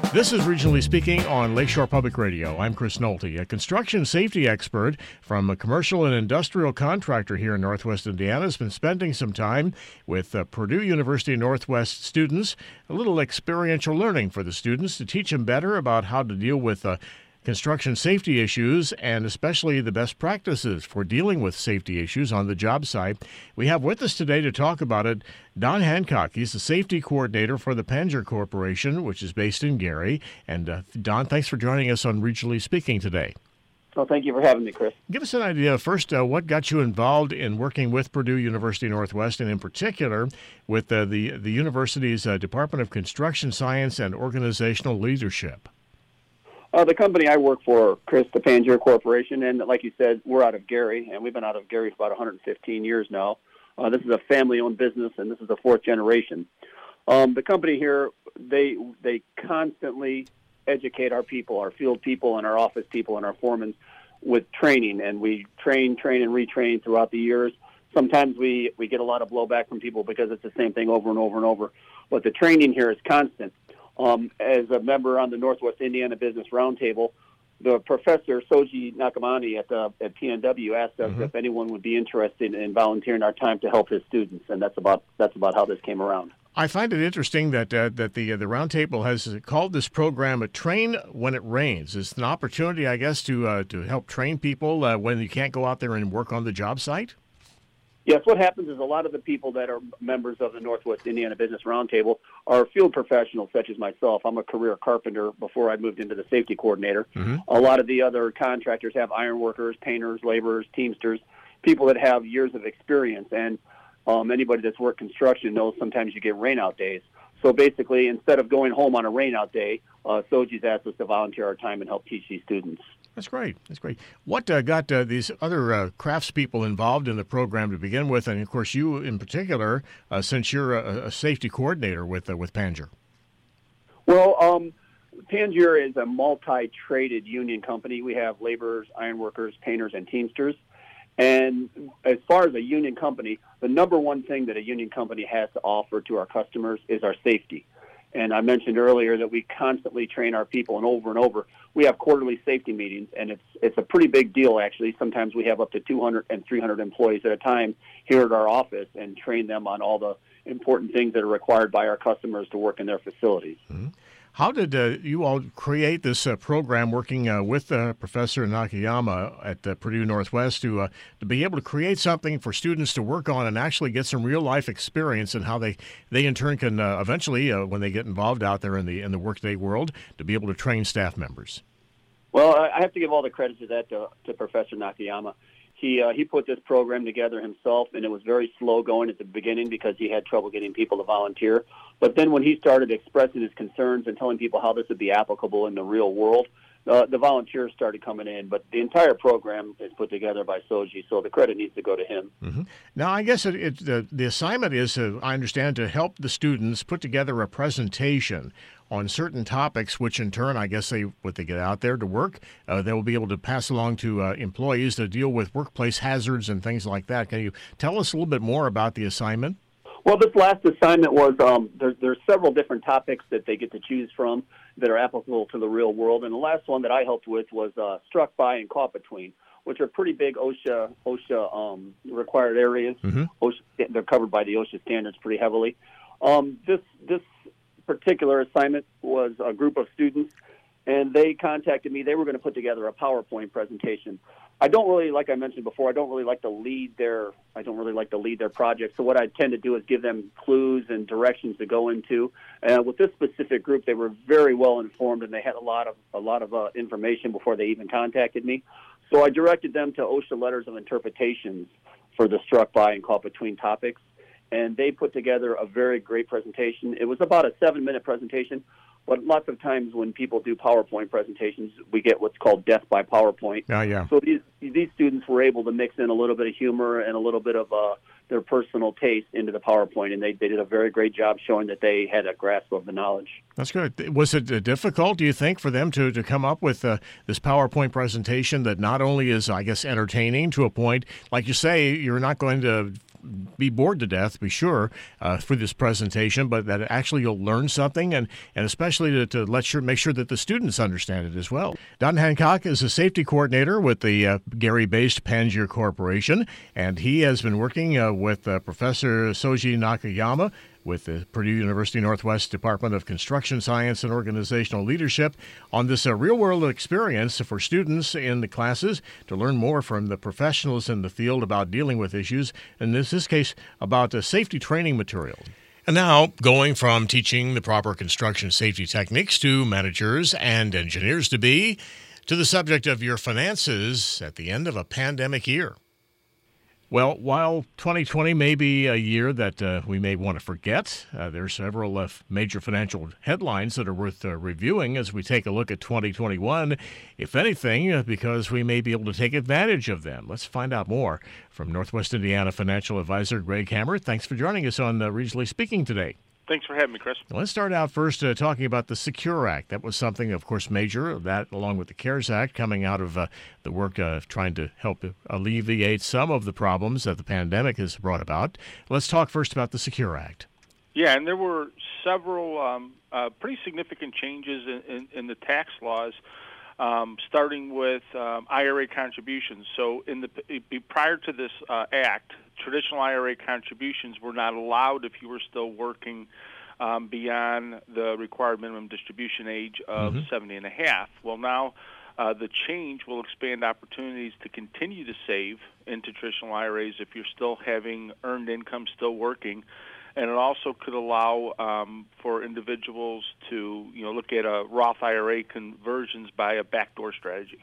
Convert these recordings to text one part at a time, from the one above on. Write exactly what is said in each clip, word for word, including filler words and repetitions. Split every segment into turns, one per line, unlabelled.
This is Regionally Speaking on Lakeshore Public Radio. I'm Chris Nolte, a construction safety expert from a commercial and industrial contractor here in Northwest Indiana. Has been spending some time with uh, Purdue University Northwest students, a little experiential learning for the students to teach them better about how to deal with uh, construction safety issues and especially the best practices for dealing with safety issues on the job site. We have with us today to talk about it Don Hancock. He's the safety coordinator for the Panger Corporation, which is based in Gary. And uh, Don, thanks for joining us on Regionally Speaking today.
Well, thank you for having me, Chris.
Give us an idea first, uh, what got you involved in working with Purdue University Northwest, and in particular with uh, the, the university's uh, Department of Construction Science and Organizational Leadership?
Uh, the company I work for, Chris, the Panger Corporation, and like you said, we're out of Gary, and we've been out of Gary for about one hundred fifteen years now. Uh, this is a family-owned business, and this is the fourth generation. Um, the company here, they they constantly educate our people, our field people, and our office people, and our foremen with training, and we train, train, and retrain throughout the years. Sometimes we, we get a lot of blowback from people because it's the same thing over and over and over, but the training here is constant. Um, as a member on the Northwest Indiana Business Roundtable, the professor Soji Nakamani at the, at P N W asked us mm-hmm. if anyone would be interested in volunteering our time to help his students, and that's about that's about how this came around.
I find it interesting that uh, that the uh, the Roundtable has called this program a "Train When It Rains." It's an opportunity, I guess, to uh, to help train people uh, when you can't go out there and work on the job site.
Yes, what happens is a lot of the people that are members of the Northwest Indiana Business Roundtable are field professionals such as myself. I'm a career carpenter before I moved into the safety coordinator. Mm-hmm. A lot of the other contractors have iron workers, painters, laborers, teamsters, people that have years of experience. And um, anybody that's worked construction knows sometimes you get rainout days. So basically, instead of going home on a rainout day, uh, Soji's asked us to volunteer our time and help teach these students.
That's great. That's great. What uh, got uh, these other uh, craftspeople involved in the program to begin with, and of course you in particular, uh, since you're a, a safety coordinator with uh, with Panger?
Well, um, Panger is a multi-traded union company. We have laborers, ironworkers, painters, and teamsters. And as far as a union company, the number one thing that a union company has to offer to our customers is our safety. And I mentioned earlier that we constantly train our people, and over and over, we have quarterly safety meetings, and it's it's a pretty big deal, actually. Sometimes we have up to two hundred and three hundred employees at a time here at our office and train them on all the important things that are required by our customers to work in their facilities.
Mm-hmm. How did uh, you all create this uh, program working uh, with uh, Professor Nakayama at uh, Purdue Northwest to uh, to be able to create something for students to work on and actually get some real life experience, and how they, they in turn can uh, eventually, uh, when they get involved out there in the in the workday world, to be able to train staff members?
Well, I have to give all the credit to that to, to Professor Nakayama. He uh, he put this program together himself, and it was very slow going at the beginning because he had trouble getting people to volunteer. But then when he started expressing his concerns and telling people how this would be applicable in the real world, uh, the volunteers started coming in. But the entire program is put together by Soji, so the credit needs to go to him.
Mm-hmm. Now, I guess it, it, the, the assignment is, uh, I understand, to help the students put together a presentation on certain topics, which in turn, I guess they, when they get out there to work, uh, they will be able to pass along to uh, employees to deal with workplace hazards and things like that. Can you tell us a little bit more about the assignment?
Well, this last assignment was, um, there, there's several different topics that they get to choose from that are applicable to the real world. And the last one that I helped with was uh, struck by and caught between, which are pretty big OSHA OSHA um, required areas. Mm-hmm. OSHA, they're covered by the OSHA standards pretty heavily. Um, this this particular assignment was a group of students, and they contacted me. They were going to put together a PowerPoint presentation. I don't really, like I mentioned before, I don't really like to lead their. I don't really like to lead their project. So what I tend to do is give them clues and directions to go into. And with this specific group, they were very well informed, and they had a lot of a lot of uh, information before they even contacted me. So I directed them to OSHA letters of interpretations for the struck by and caught between topics. And they put together a very great presentation. It was about a seven-minute presentation, but lots of times when people do PowerPoint presentations, we get what's called death by PowerPoint.
Oh, yeah.
So these these students were able to mix in a little bit of humor and a little bit of uh, their personal taste into the PowerPoint, and they, they did a very great job showing that they had a grasp of the knowledge.
That's good. Was it uh, difficult, do you think, for them to, to come up with uh, this PowerPoint presentation that not only is, I guess, entertaining to a point, like you say, you're not going to be bored to death, be sure, uh, for this presentation, but that actually you'll learn something, and, and especially to, to let sure, make sure that the students understand it as well. Don Hancock is a safety coordinator with the uh, Gary-based Pangier Corporation, and he has been working uh, with uh, Professor Soji Nakayama with the Purdue University Northwest Department of Construction Science and Organizational Leadership on this uh, real-world experience for students in the classes to learn more from the professionals in the field about dealing with issues, in this, this case, about uh, safety training materials. And now, going from teaching the proper construction safety techniques to managers and engineers-to-be, to the subject of your finances at the end of a pandemic year. Well, while twenty twenty may be a year that uh, we may want to forget, uh, there are several uh, major financial headlines that are worth uh, reviewing as we take a look at twenty twenty-one, if anything, uh, because we may be able to take advantage of them. Let's find out more from Northwest Indiana financial advisor Greg Hammer. Thanks for joining us on uh, Regionally Speaking today.
Thanks for having me, Chris.
Let's start out first uh, talking about the Secure Act. That was something, of course, major, that along with the CARES Act, coming out of uh, the work of trying to help alleviate some of the problems that the pandemic has brought about. Let's talk first about the Secure Act.
Yeah, and there were several um, uh, pretty significant changes in, in, in the tax laws, um, starting with um, I R A contributions. So in the prior to this uh, act, traditional I R A contributions were not allowed if you were still working um, beyond the required minimum distribution age of mm-hmm. seventy and a half. Well, now uh, the change will expand opportunities to continue to save into traditional I R As if you're still having earned income, still working. And it also could allow um, for individuals to, you know, look at a Roth I R A conversions by a backdoor strategy.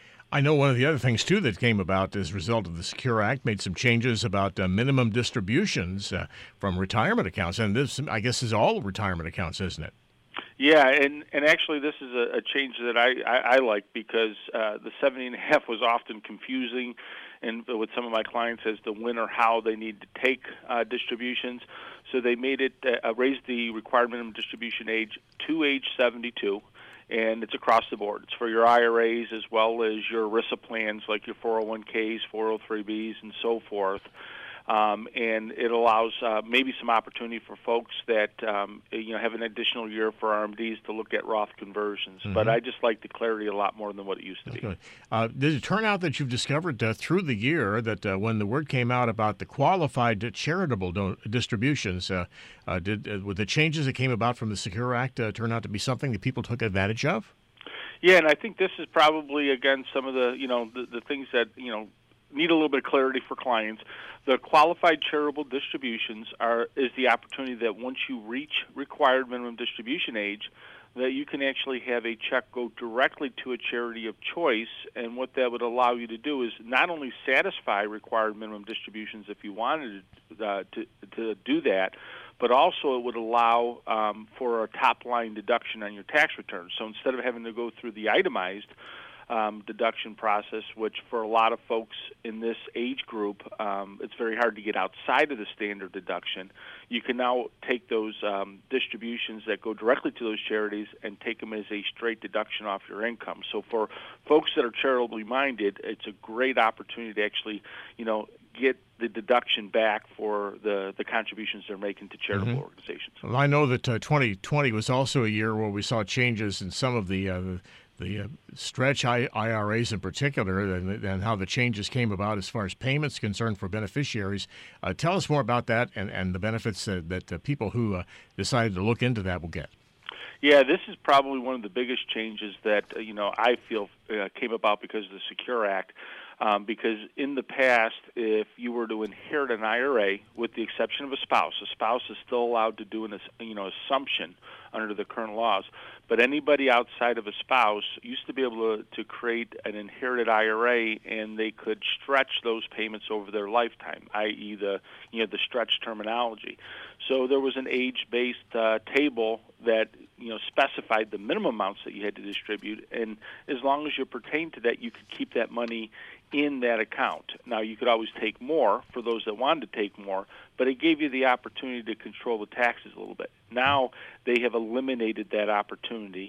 I know one of the other things, too, that came about as a result of the Secure Act made some changes about uh, minimum distributions uh, from retirement accounts. And this, I guess, is all retirement accounts, isn't it?
Yeah, and, and actually this is a, a change that I, I, I like because uh, the seventy and a half was often confusing and with some of my clients as to when or how they need to take uh, distributions. So they made it, uh, raised the required minimum distribution age to age seventy-two. And it's across the board. It's for your I R As as well as your ERISA plans like your four oh one Ks, four oh three Bs, and so forth. Um, and it allows uh, maybe some opportunity for folks that um, you know have an additional year for R M Ds to look at Roth conversions. Mm-hmm. But I just like the clarity a lot more than what it used to be.
Okay. Uh, did it turn out that you've discovered uh, through the year that uh, when the word came out about the qualified charitable don- distributions, uh, uh, did uh, with the changes that came about from the Secure Act uh, turn out to be something that people took advantage of?
Yeah, and I think this is probably again some of the you know the, the things that you know. need a little bit of clarity for clients. The qualified charitable distributions are is the opportunity that once you reach required minimum distribution age, that you can actually have a check go directly to a charity of choice, and what that would allow you to do is not only satisfy required minimum distributions if you wanted uh, to, to do that, but also it would allow um, for a top-line deduction on your tax return. So instead of having to go through the itemized Um, deduction process, which for a lot of folks in this age group, um, it's very hard to get outside of the standard deduction. You can now take those um, distributions that go directly to those charities and take them as a straight deduction off your income. So for folks that are charitably minded, it's a great opportunity to actually, you know, get the deduction back for the, the contributions they're making to charitable mm-hmm. organizations.
Well, I know that uh, twenty twenty was also a year where we saw changes in some of the uh, the uh, stretch I R As in particular, and, and how the changes came about as far as payments concerned for beneficiaries. Uh, tell us more about that and, and the benefits uh, that uh, people who uh, decided to look into that will get.
Yeah, this is probably one of the biggest changes that uh, you know I feel uh, came about because of the Secure Act. Um, because in the past, if you were to inherit an I R A, with the exception of a spouse, a spouse is still allowed to do an you know assumption under the current laws. But anybody outside of a spouse used to be able to, to create an inherited I R A, and they could stretch those payments over their lifetime, that is, the you know the stretch terminology. So there was an age-based uh, table that you know specified the minimum amounts that you had to distribute, and as long as you pertain to that, you could keep that money in that account. Now, you could always take more for those that wanted to take more, but it gave you the opportunity to control the taxes a little bit. Now, they have eliminated that opportunity,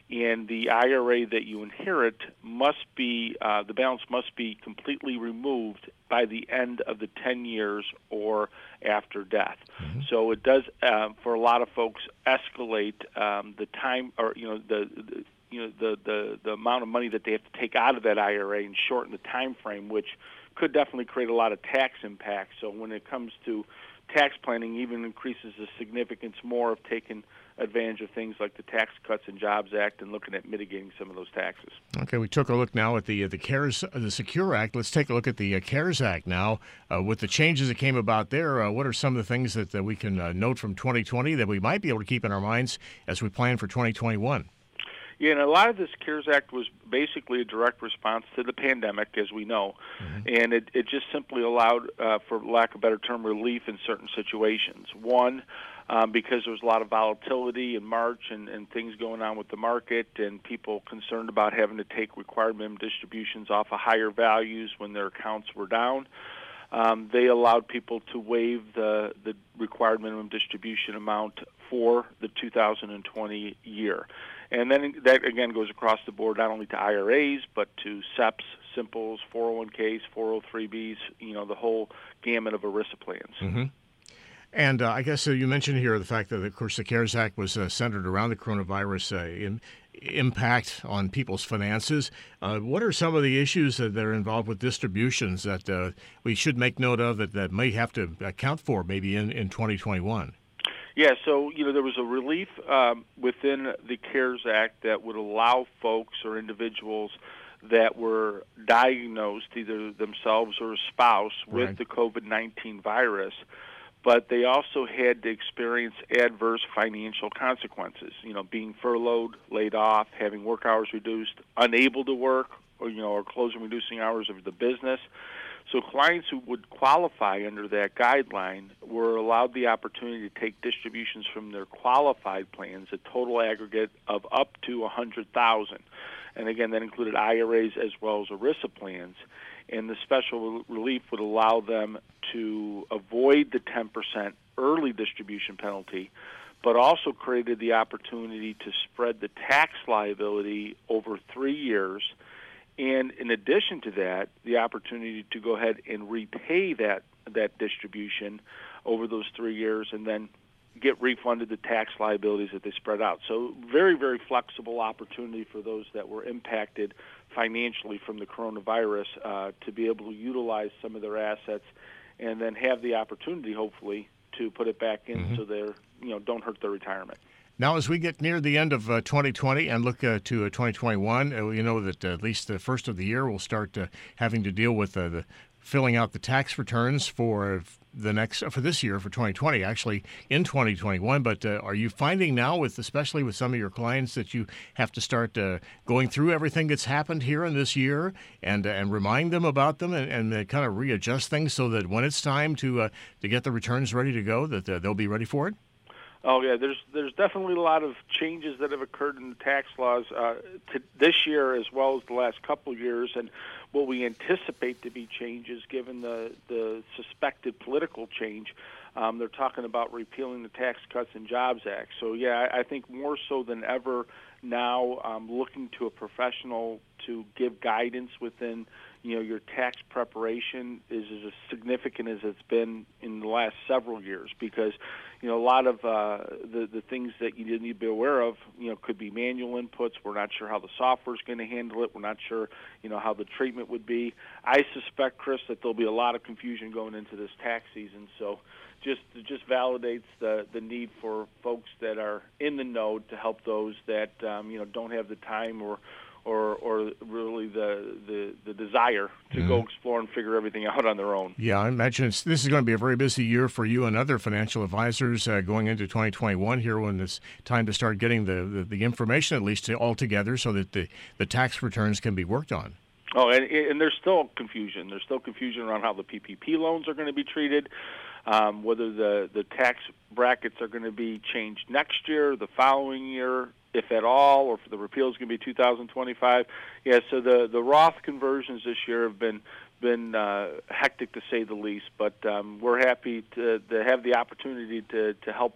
and the I R A that you inherit must be, uh, the balance must be completely removed by the end of the ten years or after death. Mm-hmm. So it does, um, for a lot of folks, escalate um, the time, or you know, the, the you know the, the the amount of money that they have to take out of that I R A and shorten the time frame, which could definitely create a lot of tax impact. So when it comes to tax planning, even increases the significance more of taking advantage of things like the Tax Cuts and Jobs Act and looking at mitigating some of those taxes.
Okay, we took a look now at the uh, the CARES, uh, the Secure Act. Let's take a look at the uh, CARES Act now. Uh, with the changes that came about there, uh, what are some of the things that, that we can uh, note from twenty twenty that we might be able to keep in our minds as we plan for twenty twenty-one?
Yeah, and a lot of this CARES Act was basically a direct response to the pandemic, as we know, mm-hmm. and it, it just simply allowed, uh, for lack of a better term, relief in certain situations. One, um, because there was a lot of volatility in March and, and things going on with the market and people concerned about having to take required minimum distributions off of higher values when their accounts were down. Um, they allowed people to waive the, the required minimum distribution amount for the two thousand twenty year. And then that, again, goes across the board, not only to I R As, but to S E Ps, Simples, four oh one Ks, four oh three Bs, you know, the whole gamut of ERISA plans.
Mm-hmm. And uh, I guess uh, you mentioned here the fact that, of course, the CARES Act was uh, centered around the coronavirus uh, in, impact on people's finances. Uh, what are some of the issues that are involved with distributions that uh, we should make note of that, that may have to account for maybe in, in twenty twenty-one?
Yeah, so, you know, there was a relief um, within the CARES Act that would allow folks or individuals that were diagnosed, either themselves or a spouse, with right. the COVID nineteen virus, but they also had to experience adverse financial consequences, you know, being furloughed, laid off, having work hours reduced, unable to work, or, you know, or closing, reducing hours of the business. So clients who would qualify under that guideline were allowed the opportunity to take distributions from their qualified plans, a total aggregate of up to one hundred thousand dollars. And again, that included I R As as well as ERISA plans. And the special relief would allow them to avoid the ten percent early distribution penalty, but also created the opportunity to spread the tax liability over three years. And in addition to that, the opportunity to go ahead and repay that that distribution over those three years and then get refunded the tax liabilities that they spread out. So very, very flexible opportunity for those that were impacted financially from the coronavirus uh, to be able to utilize some of their assets and then have the opportunity, hopefully, to put it back in mm-hmm. so they're, you know, don't hurt their retirement.
Now, as we get near the end of uh, twenty twenty and look uh, to uh, twenty twenty-one, uh, you know that uh, at least the first of the year we'll start uh, having to deal with uh, the filling out the tax returns for the next for this year, for twenty twenty, actually in twenty twenty-one. But uh, are you finding now, with especially with some of your clients, that you have to start uh, going through everything that's happened here in this year and uh, and remind them about them and, and uh, kind of readjust things so that when it's time to uh, to get the returns ready to go, that uh, they'll be ready for it?
Oh, yeah, there's there's definitely a lot of changes that have occurred in the tax laws uh, to this year as well as the last couple of years, and what we anticipate to be changes given the, the suspected political change. Um, they're talking about repealing the Tax Cuts and Jobs Act. So, yeah, I, I think more so than ever now, um, looking to a professional to give guidance within, you know, your tax preparation is as significant as it's been in the last several years, because, you know, a lot of uh, the, the things that you need to be aware of, you know, could be manual inputs. We're not sure how the software is going to handle it. We're not sure, you know, how the treatment would be. I suspect, Chris, that there'll be a lot of confusion going into this tax season. So just it just validates the, the need for folks that are in the know to help those that, um, you know, don't have the time or Or, or really the, the, the desire to mm-hmm. go explore and figure everything out on their own.
Yeah, I imagine it's, this is going to be a very busy year for you and other financial advisors uh, going into twenty twenty-one here, when it's time to start getting the, the, the information at least all together so that the, the tax returns can be worked on.
Oh, and, and there's still confusion. There's still confusion around how the P P P loans are going to be treated, um, whether the, the tax brackets are going to be changed next year, the following year, if at all, or if the repeal is going to be two thousand twenty-five. Yeah, so the, the Roth conversions this year have been been uh, hectic to say the least, but um, we're happy to, to have the opportunity to, to help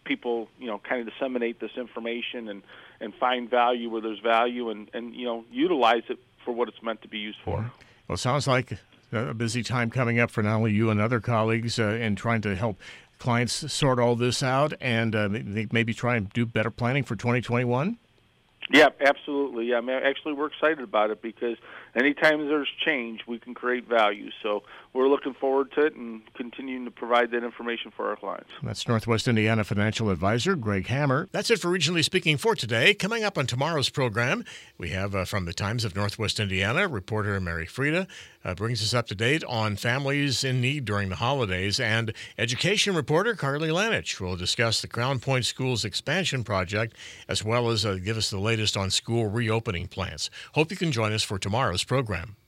people, you know, kind of disseminate this information and, and find value where there's value and, and, you know, utilize it for what it's meant to be used for.
Well, it sounds like a busy time coming up for not only you and other colleagues uh, in trying to help clients sort all this out and uh, maybe try and do better planning for twenty twenty-one?
Yeah, absolutely. Yeah, I mean, actually, we're excited about it because anytime there's change, we can create value. So we're looking forward to it and continuing to provide that information for our clients.
That's Northwest Indiana Financial Advisor Greg Hammer. That's it for Regionally Speaking for today. Coming up on tomorrow's program, we have uh, from the Times of Northwest Indiana, reporter Mary Frieda uh, brings us up to date on families in need during the holidays, and education reporter Carly Lanich will discuss the Crown Point Schools expansion project as well as uh, give us the latest on school reopening plans. Hope you can join us for tomorrow's program.